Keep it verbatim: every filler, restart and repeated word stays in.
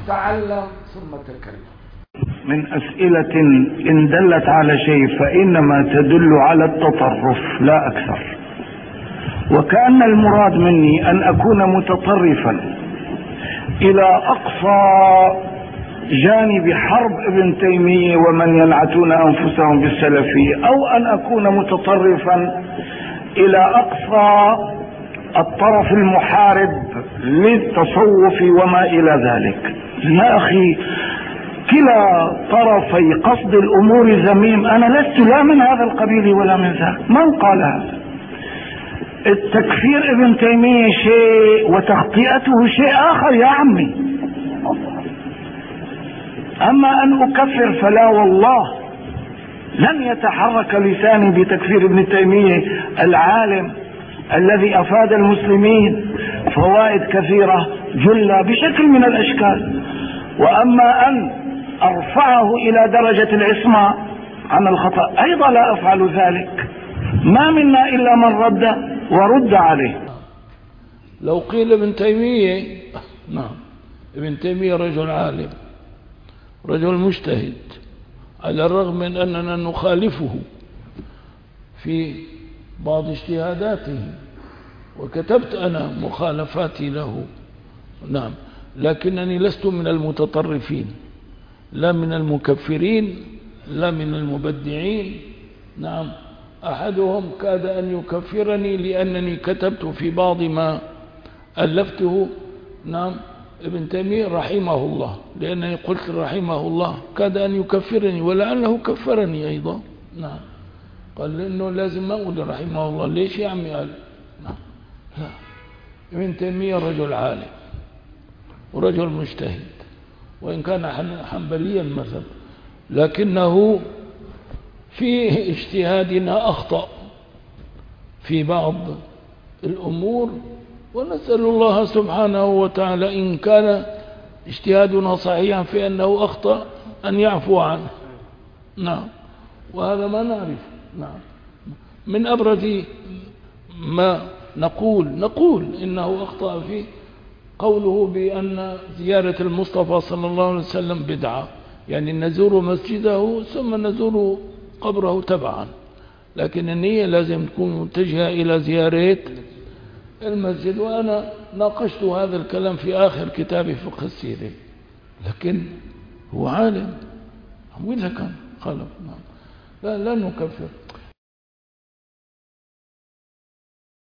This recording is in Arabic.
تعلم ثم تكلم. من أسئلة إن دلت على شيء فإنما تدل على التطرف لا أكثر، وكأن المراد مني أن أكون متطرفا إلى أقصى جانب حرب ابن تيمية ومن ينعتون أنفسهم بالسلفية، أو أن أكون متطرفا إلى أقصى الطرف المحارب للتصوف وما إلى ذلك. يا أخي كلا طرفي قصد الأمور ذميم، أنا لست لا من هذا القبيل ولا من ذاك. من قال هذا؟ التكفير ابن تيمية شيء وتخطئته شيء آخر يا عمي. أما أن أكفر فلا والله، لن يتحرك لساني بتكفير ابن تيمية العالم الذي أفاد المسلمين فوائد كثيرة جلة بشكل من الأشكال. وأما أن أرفعه إلى درجة العصمة عن الخطأ أيضا لا أفعل ذلك. ما منا إلا من رد ورد عليه. لو قيل ابن تيمية، نعم ابن تيمية رجل عالم رجل مجتهد، على الرغم من أننا نخالفه في بعض اجتهاداته وكتبت أنا مخالفاتي له، نعم، لكنني لست من المتطرفين، لا من المكفرين، لا من المبدعين. نعم، أحدهم كاد أن يكفرني لأنني كتبت في بعض ما ألفته، نعم، ابن تيمية رحمه الله، لأنني قلت رحمه الله كاد أن يكفرني ولعله كفرني أيضا. نعم، قال لأنه لازم أقول رحمه الله. ليش يا عمي؟ قال نعم، لا، ابن تيمية رجل عالم ورجل مجتهد، وإن كان حنبليا مثلا، لكنه في اجتهادنا أخطأ في بعض الأمور، ونسأل الله سبحانه وتعالى إن كان اجتهادنا صحيحا في أنه أخطأ أن يعفو عنه. نعم، وهذا ما نعرف. نعم، من أبرز ما نقول نقول إنه أخطأ فيه قوله بأن زيارة المصطفى صلى الله عليه وسلم بدعة، يعني نزور مسجده ثم نزور قبره تبعا، لكن النية لازم تكون متجهة إلى زيارة المسجد. وأنا ناقشت هذا الكلام في آخر كتابي فقه السيرة، لكن هو عالم وإذا كان خلف. نعم، لا لا نكفر.